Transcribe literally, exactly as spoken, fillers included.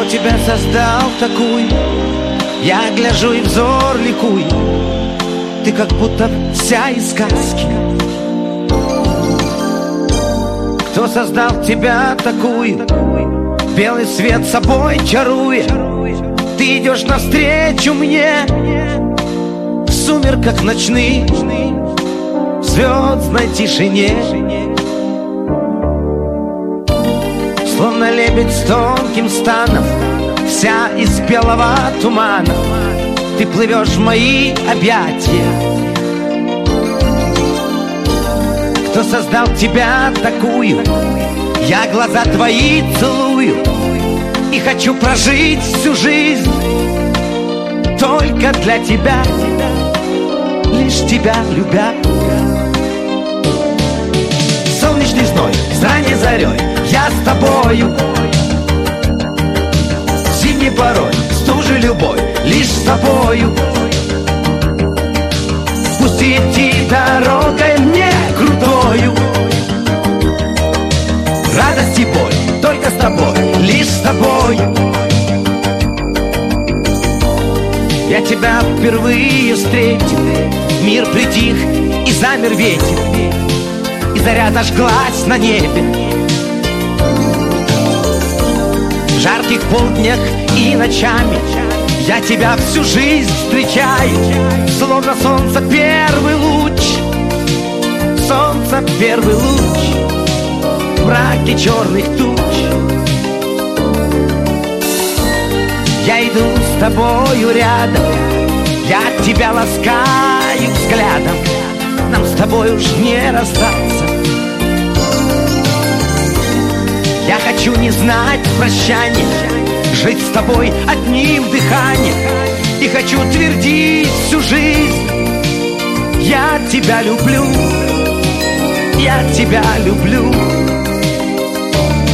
Кто тебя создал такую? Я гляжу и взор ликует. Ты как будто вся из сказки. Кто создал тебя такую? Белый свет собой чаруя. Ты идешь навстречу мне в сумерках ночных, в звездной тишине. Словно лебедь с тонким станом, вся из белого тумана, ты плывешь в мои объятия. Кто создал тебя такую? Я глаза твои целую и хочу прожить всю жизнь только для тебя, лишь тебя любя. Солнечный зной, с ранней зарей я с тобою. Зимний порой, стужи любой, лишь с тобою. Пусть идти дорогой мне крутою, радость и боль только с тобой, лишь с тобой. Я тебя впервые встретил, мир притих и замер ветер, и заря зажглась на небе. В жарких полднях и ночами я тебя всю жизнь встречаю, словно солнце первый луч, солнце первый луч в мраке черных туч. Я иду с тобою рядом, я тебя ласкаю взглядом, нам с тобой уж не расстаться. Я хочу не знать прощания, жить с тобой одним дыханием, и хочу твердить всю жизнь: я тебя люблю, я тебя люблю.